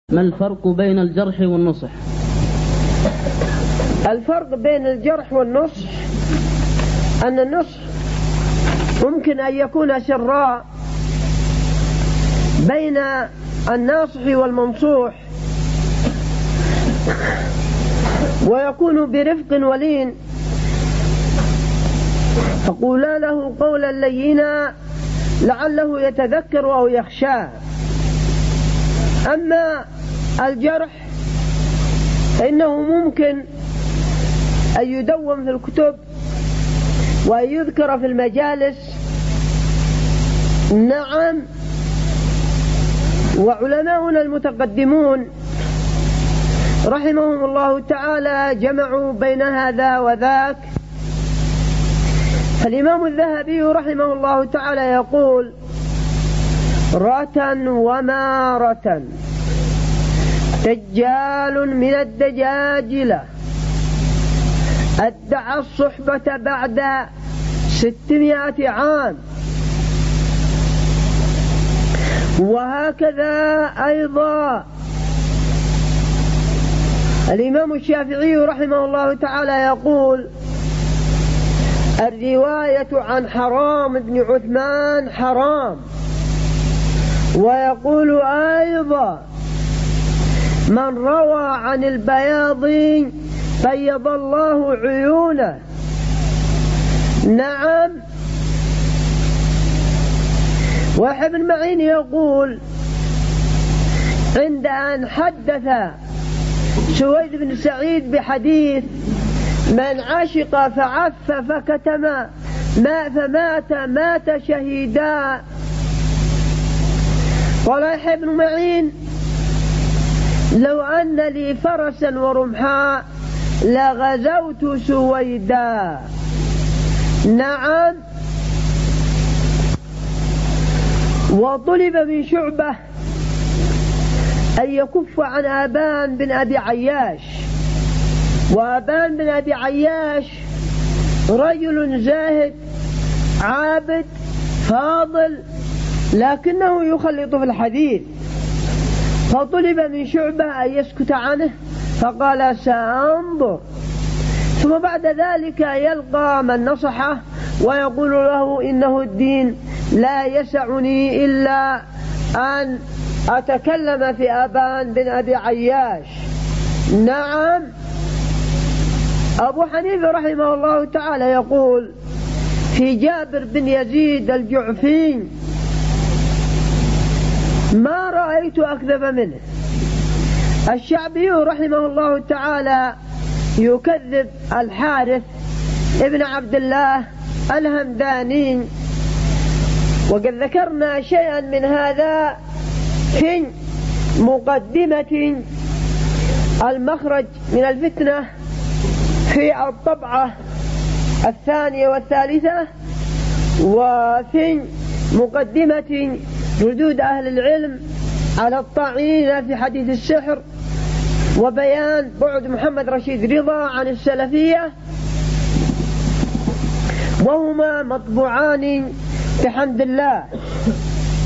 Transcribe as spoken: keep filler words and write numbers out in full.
ما الفرق بين الجرح والنصح؟ الفرق بين الجرح والنصح أن النصح ممكن أن يكون سراء بين الناصح والمنصوح، ويكون برفق ولين، فقولا له قولا لينا لعله يتذكر أو يخشى. أما الجرح فإنه ممكن أن يدون في الكتب وأن يذكر في المجالس. نعم، وعلماؤنا المتقدمون رحمهم الله تعالى جمعوا بين هذا وذاك. فالإمام الذهبي رحمه الله تعالى يقول: رتا ومارة دجال من الدجاجلة ادعى الصحبة بعد ستمائة عام. وهكذا أيضا الإمام الشافعي رحمه الله تعالى يقول: الرواية عن حرام بن عثمان حرام. ويقول أيضا: من روى عن البياض بيض الله عيونه. نعم. وابن بن معين يقول: عند أن حدث سويد بن سعيد بحديث من عشق فعف فكتم ما فمات مات شهيدا، قال يحيى بن معين: لو أن لي فرسا ورمحا لغزوت سويدا. نعم. وطلب من شعبة أن يكف عن آبان بن أبي عياش. وآبان بن أبي عياش رجل زاهد عابد فاضل، لكنه يخلط في الحديث، فطلب من شعبة أن يسكت عنه، فقال: سأنظر. ثم بعد ذلك يلقى من نصحه ويقول له: إنه الدين لا يسعني إلا أن أتكلم في آبان بن أبي عياش. نعم. أبو حنيفة رحمه الله تعالى يقول في جابر بن يزيد الجعفي: ما رأيت أكذب منه. الشعبي رحمه الله تعالى يكذب الحارث ابن عبد الله الهمداني، وقد ذكرنا شيئا من هذا في مقدمة المخرج من الفتنة في الطبعة الثانية والثالثة، وفي مقدمة ردود أهل العلم على الطاعنين في حديث السحر، وبيان بعد محمد رشيد رضا عن السلفية، وهما مطبوعان بحمد الله.